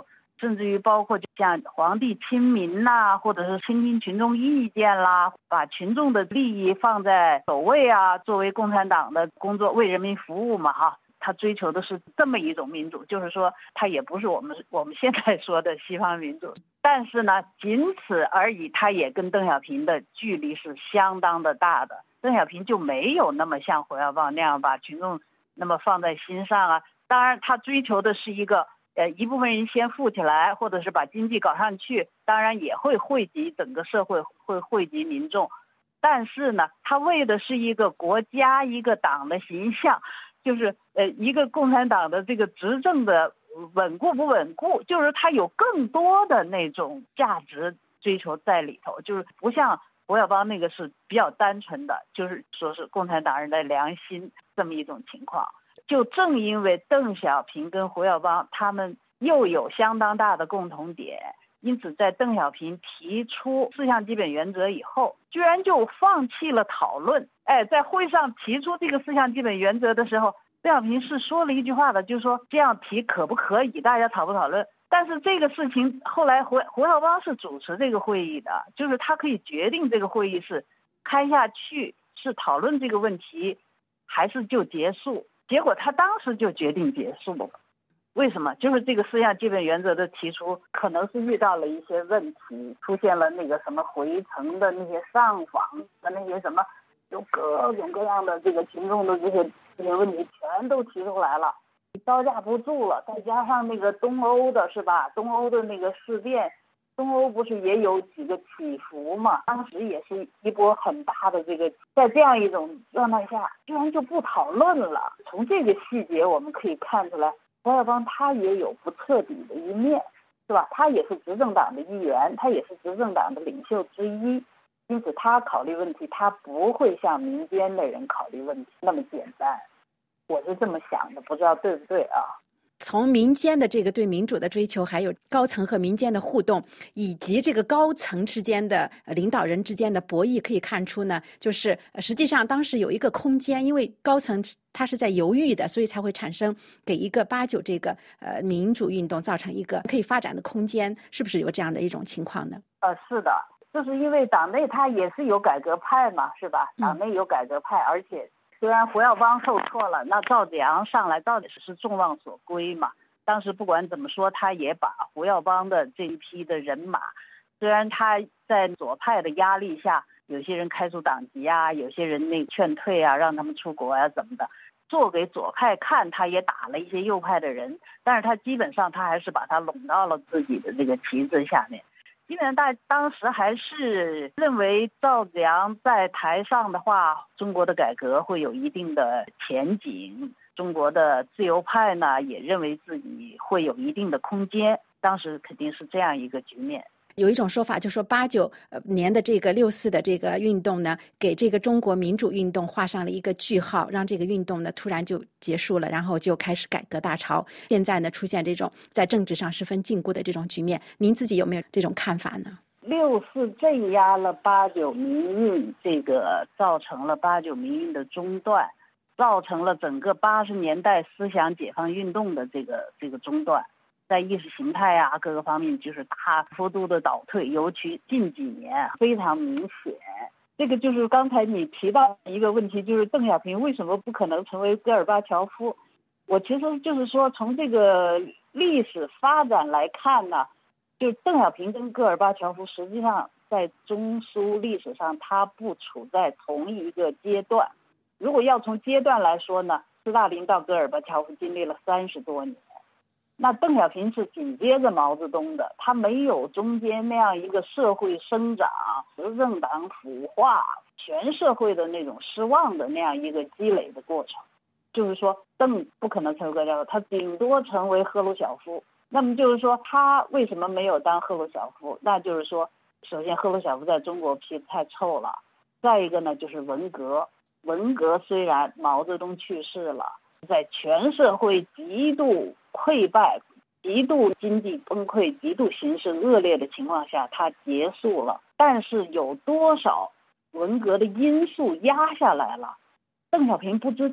甚至于包括像皇帝亲民呐、啊，或者是倾听群众意见啦，把群众的利益放在首位啊，作为共产党的工作为人民服务嘛哈。他追求的是这么一种民主，就是说他也不是我们我们现在说的西方民主，但是呢仅此而已，他也跟邓小平的距离是相当的大的。邓小平就没有那么像胡耀邦那样把群众那么放在心上啊。当然他追求的是一个呃一部分人先富起来，或者是把经济搞上去，当然也会惠及整个社会，会惠及民众，但是呢他为的是一个国家一个党的形象，就是呃一个共产党的这个执政的稳固不稳固，就是它有更多的那种价值追求在里头，就是不像胡耀邦那个是比较单纯的，就是说是共产党人的良心这么一种情况。就正因为邓小平跟胡耀邦他们又有相当大的共同点，因此在邓小平提出四项基本原则以后，居然就放弃了讨论。哎，在会上提出这个四项基本原则的时候，邓小平是说了一句话的，就是说这样提可不可以，大家讨不讨论。但是这个事情后来胡胡耀邦是主持这个会议的，就是他可以决定这个会议是开下去，是讨论这个问题，还是就结束。结果他当时就决定结束了。为什么？就是这个四项基本原则的提出，可能是遇到了一些问题，出现了那个什么回程的那些上访的那些什么，有各种各样的这个群众的这些这些问题全都提出来了，招架不住了。再加上那个东欧的是吧？东欧的那个事变，东欧不是也有几个起伏嘛？当时也是一波很大的这个，在这样一种状态下，居然就不讨论了。从这个细节我们可以看出来，胡耀邦他也有不彻底的一面，是吧？他也是执政党的一员，他也是执政党的领袖之一，因此他考虑问题，他不会像民间的人考虑问题那么简单。我是这么想的，不知道对不对啊？ 从民间的这个对民主的追求，还有高层和民间的互动，以及这个高层之间的领导人之间的博弈，可以看出呢，就是实际上当时有一个空间，因为高层他是在犹豫的，所以才会产生给一个八九这个呃民主运动造成一个可以发展的空间，是不是有这样的一种情况呢？ 呃，是的，就是因为党内他也是有改革派嘛，是吧？党内有改革派，嗯、而且。虽然胡耀邦受挫了，那赵子阳上来到底是众望所归嘛。当时不管怎么说，他也把胡耀邦的这一批的人马，虽然他在左派的压力下，有些人开除党籍啊，有些人那劝退啊，让他们出国啊怎么的，做给左派看，他也打了一些右派的人，但是他基本上他还是把他拢到了自己的这个旗帜下面。基本上大当时还是认为赵子阳在台上的话，中国的改革会有一定的前景，中国的自由派呢也认为自己会有一定的空间，当时肯定是这样一个局面。 有一种说法，就是说八九年的这个六四的这个运动呢，给这个中国民主运动画上了一个句号，让这个运动呢突然就结束了，然后就开始改革大潮。现在呢出现这种在政治上十分禁锢的这种局面，您自己有没有这种看法呢？ 六四镇压了八九民运，这个造成了八九民运的中断，造成了整个八十年代思想解放运动的这个这个中断。在意识形态啊各个方面就是大幅度的倒退，尤其近几年非常明显。这个就是刚才你提到一个问题，就是邓小平为什么不可能成为戈尔巴乔夫。我其实就是说从这个历史发展来看呢，就邓小平跟戈尔巴乔夫实际上在中苏历史上他不处在同一个阶段。如果要从阶段来说呢，斯大林到戈尔巴乔夫经历了三十多年，那邓小平是紧接着毛泽东的，他没有中间那样一个社会生长、执政党腐化、全社会的那种失望的那样一个积累的过程。就是说邓不可能成为戈尔巴乔夫，他顶多成为赫鲁晓夫。那么就是说他为什么没有当赫鲁晓夫？那就是说首先赫鲁晓夫在中国批太臭了，再一个呢就是文革。文革虽然毛泽东去世了，在全社会极度溃败、极度经济崩溃、极度形势恶劣的情况下，它结束了。但是有多少文革的因素压下来了，邓小平不知道。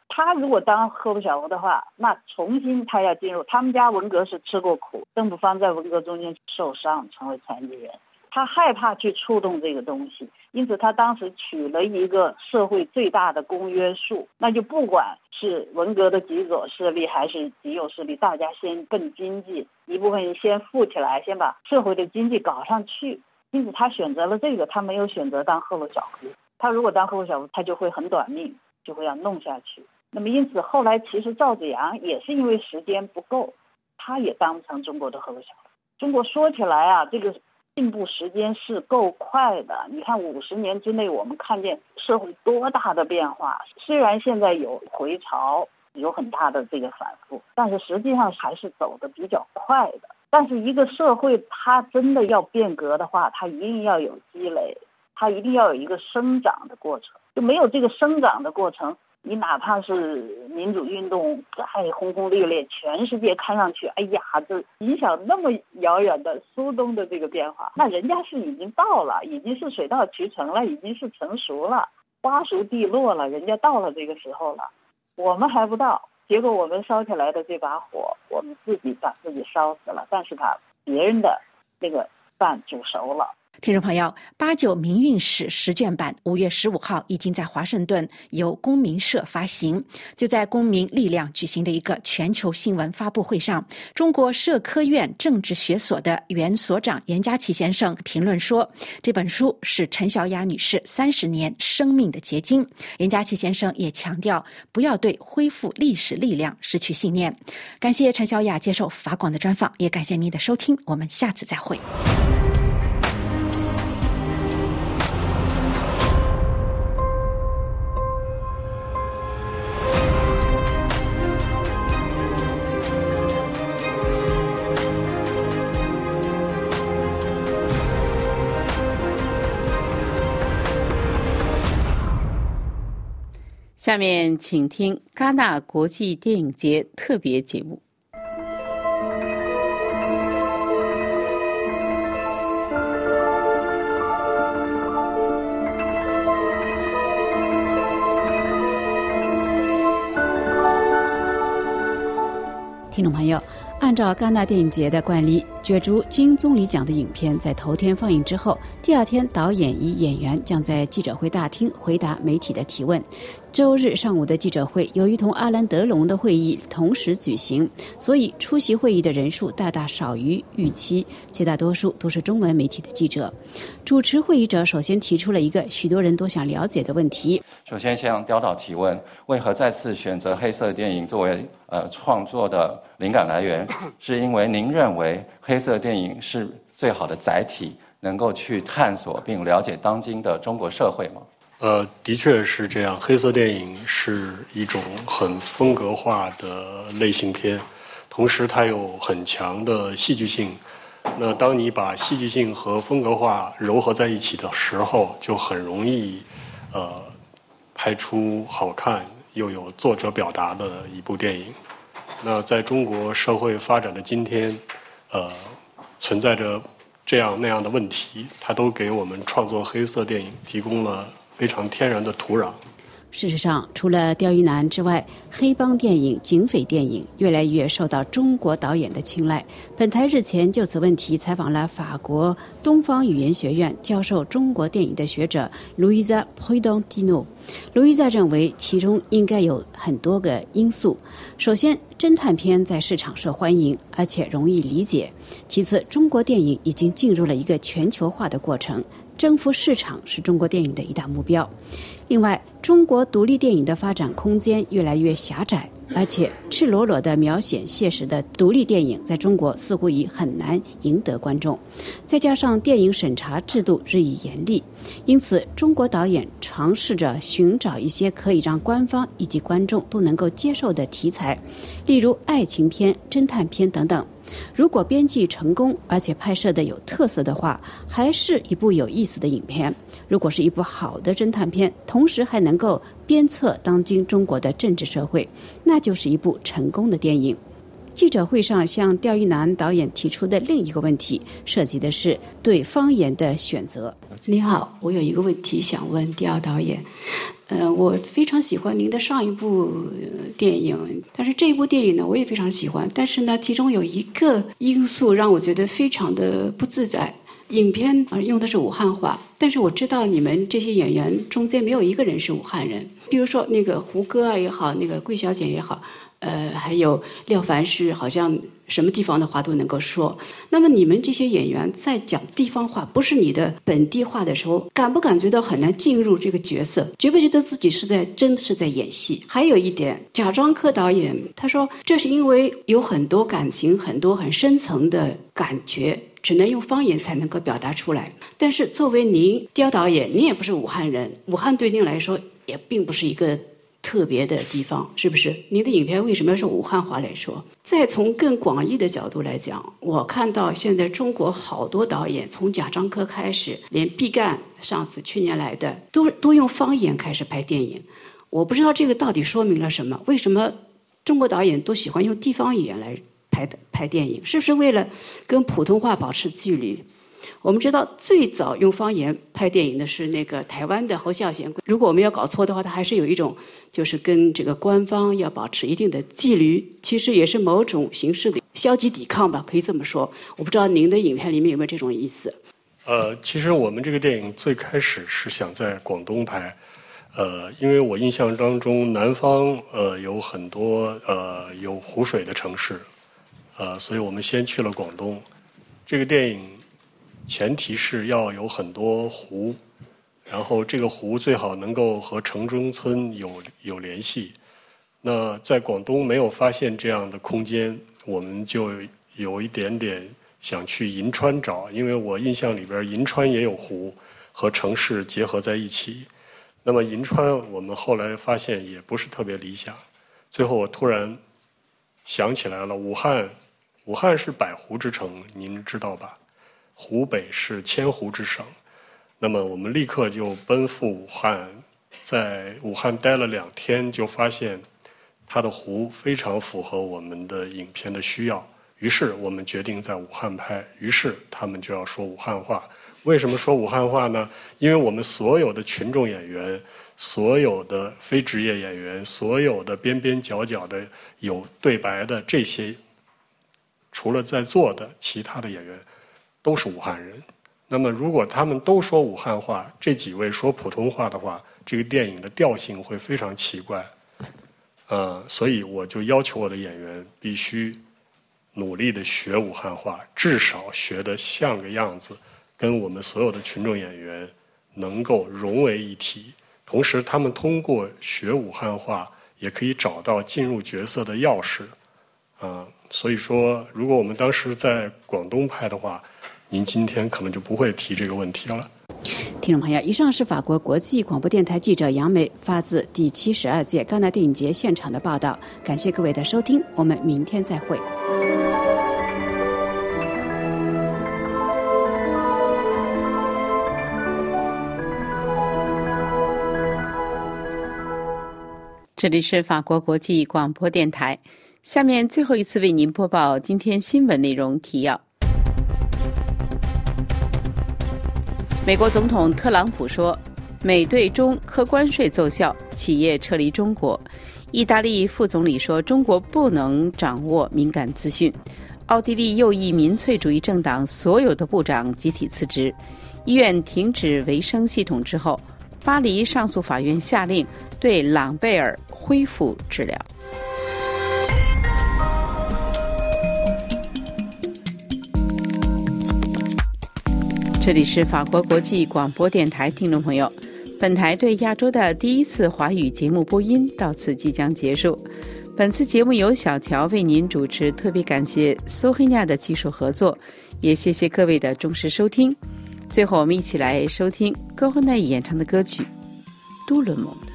他如果当赫鲁晓夫的话，那重新他要进入，他们家文革是吃过苦，邓普方在文革中间受伤成为残疾人，他害怕去触动这个东西，因此他当时取了一个社会最大的公约数，那就不管是文革的极左势力还是极右势力，大家先奔经济，一部分人先富起来，先把社会的经济搞上去，因此他选择了这个，他没有选择当赫鲁晓夫。他如果当赫鲁晓夫，他就会很短命，就会要弄下去。那么因此后来其实赵紫阳也是因为时间不够，他也当不成中国的赫鲁晓夫。中国说起来啊，这个进步时间是够快的，你看五十年之内我们看见社会多大的变化，虽然现在有回潮，有很大的这个反复，但是实际上还是走得比较快的。但是一个社会它真的要变革的话，它一定要有积累，它一定要有一个生长的过程，就没有这个生长的过程，你哪怕是民主运动再轰轰烈烈，全世界看上去哎呀这影响那么遥远的苏东的这个变化，那人家是已经到了，已经是水到渠成了，已经是成熟了，花熟蒂落了，人家到了这个时候了，我们还不到，结果我们烧起来的这把火，我们自己把自己烧死了，但是把别人的那个饭煮熟了。 听众朋友，八九民运史十卷版五月十五号已经在华盛顿由公民社发行。就在公民力量举行的一个全球新闻发布会上，中国社科院政治学所的原所长严家祺先生评论说，这本书是陈小雅女士三十年生命的结晶。严家祺先生也强调，不要对恢复历史力量失去信念。感谢陈小雅接受法广的专访，也感谢您的收听，我们下次再会。 下面请听戛纳国际电影节特别节目。 听众朋友，按照戛纳电影节的惯例，角逐金棕榈奖的影片在头天放映之后，第二天导演与演员将在记者会大厅回答媒体的提问。周日上午的记者会由于同阿兰德龙的会议同时举行，所以出席会议的人数大大少于预期，绝大多数都是中文媒体的记者。主持会议者首先提出了一个许多人都想了解的问题。 首先向刁导提问，为何再次选择黑色电影作为呃创作的灵感来源？是因为您认为黑色电影是最好的载体，能够去探索并了解当今的中国社会吗？ 呃，的确是这样。黑色电影是一种很风格化的类型片，同时它有很强的戏剧性。那当你把戏剧性和风格化糅合在一起的时候，就很容易呃拍出好看又有作者表达的一部电影。那在中国社会发展的今天，呃，存在着这样那样的问题，它都给我们创作黑色电影提供了非常天然的土壤。 事实上，除了钓鱼男之外，黑帮电影、警匪电影越来越受到中国导演的青睐。本台日前就此问题采访了法国东方语言学院教授中国电影的学者 Louisa Prudentino。Louisa 认为其中应该有很多个因素。首先，侦探片在市场受欢迎，而且容易理解。其次，中国电影已经进入了一个全球化的过程，征服市场是中国电影的一大目标。另外，中国独立电影的发展空间越来越狭窄，而且赤裸裸地描写现实的独立电影在中国似乎已很难赢得观众。再加上电影审查制度日益严厉，因此中国导演尝试着寻找一些可以让官方以及观众都能够接受的题材，例如爱情片、侦探片等等。如果编剧成功，而且拍摄的有特色的话，还是一部有意思的影片。如果是一部好的侦探片，同时还能够鞭策当今中国的政治社会，那就是一部成功的电影。记者会上向钓鱼男导演提出的另一个问题，涉及的是对方言的选择。你好，我有一个问题想问钓导演， 呃，我非常喜欢您的上一部电影，但是这一部电影呢，我也非常喜欢。但是呢，其中有一个因素让我觉得非常的不自在。影片用的是武汉话，但是我知道你们这些演员中间没有一个人是武汉人。比如说那个胡歌啊也好，那个桂小姐也好，呃，还有廖凡是好像什么地方的话都能够说。那么你们这些演员在讲地方话，不是你的本地话的时候，感不感觉到很难进入这个角色？觉不觉得自己是在真的是在演戏？还有一点，贾樟柯导演他说，这是因为有很多感情，很多很深层的感觉，只能用方言才能够表达出来。但是作为您刁导演，您也不是武汉人，武汉对您来说也并不是一个特别的地方，是不是？您的影片为什么要说武汉话来说？再从更广义的角度来讲，我看到现在中国好多导演，从贾樟柯开始，连毕赣上次去年来的，都都用方言开始拍电影。我不知道这个到底说明了什么？为什么中国导演都喜欢用地方语言来拍的拍电影？是不是为了跟普通话保持距离？我们知道最早用方言拍电影的是那个台湾的侯孝贤，如果我们要搞错的话，他还是有一种就是跟这个官方要保持一定的距离，其实也是某种形式的消极抵抗吧，可以这么说。我不知道您的影片里面有没有这种意思？ 呃，其实我们这个电影最开始是想在广东拍，呃，因为我印象当中南方呃有很多呃有湖水的城市，呃，所以我们先去了广东。这个电影前提是要有很多湖，然后这个湖最好能够和城中村有有联系。那在广东没有发现这样的空间，我们就有一点点想去银川找，因为我印象里边银川也有湖和城市结合在一起。那么银川我们后来发现也不是特别理想，最后我突然想起来了，武汉，武汉是百湖之城，您知道吧？湖北是千湖之省，那么我们立刻就奔赴武汉，在武汉待了两天，就发现它的湖非常符合我们的影片的需要，于是我们决定在武汉拍，于是他们就要说武汉话。为什么说武汉话呢？因为我们所有的群众演员，所有的非职业演员，所有的边边角角的有对白的这些，除了在座的其他的演员都是武汉人。那么如果他们都说武汉话，这几位说普通话的话，这个电影的调性会非常奇怪。呃，所以我就要求我的演员必须努力的学武汉话，至少学得像个样子，跟我们所有的群众演员能够融为一体。同时他们通过学武汉话也可以找到进入角色的钥匙。呃，所以说如果我们当时在广东拍的话，您今天可能就不会提这个问题了。 听众朋友，以上是法国国际广播电台记者杨梅发自第七十二届戛纳电影节现场的报道。感谢各位的收听，我们明天再会。 这里是法国国际广播电台，下面最后一次为您播报今天新闻内容提要。美国总统特朗普说，美对中科关税奏效，企业撤离中国。意大利副总理说，中国不能掌握敏感资讯。奥地利右翼民粹主义政党所有的部长集体辞职。医院停止维生系统之后，巴黎上诉法院下令对朗贝尔恢复治疗。这里是法国国际广播电台，听众朋友，本台对亚洲的第一次华语节目播音到此即将结束。本次节目由小乔为您主持，特别感谢苏黑亚的技术合作，也谢谢各位的忠实收听。最后我们一起来收听歌后奈演唱的歌曲《Tout le monde》。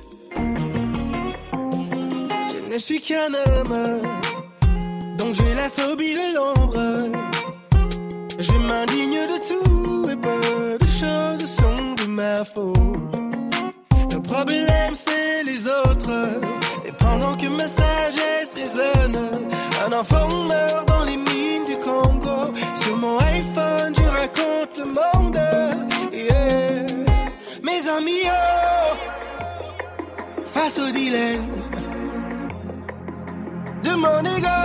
Je ne suis qu'un homme, donc j'ai la phobie de l'ombre. Je m'indigne de tout et peu de choses sont de ma faute. Le problème c'est les autres, et pendant que ma sagesse résonne, un enfant meurt dans les mines du Congo. Sur mon iPhone je raconte le monde, yeah. Mes amis, oh, face au dilemme de mon ego.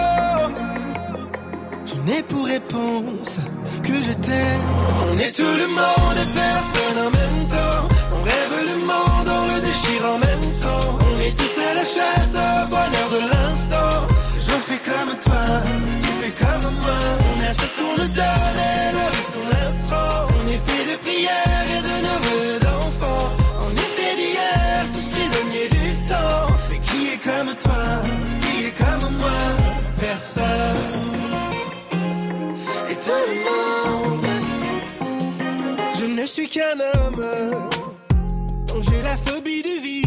Je n'ai pour réponse que je t'aime. On est tout le monde et personne en même temps. On rêve le monde, on le déchire en même temps. On est tous à la chasse au bonheur de l'instant. Je fais comme toi, tu fais comme moi. On a ce qu'on nous donne et le reste on l'apprend. On est fait de prières et de nos vœux d'enfants. On est fait d'hier, tous prisonniers du temps. Mais qui est comme toi, qui est comme moi? Personne. Et tout le monde. Je ne suis qu'un homme dont j'ai la phobie du vide.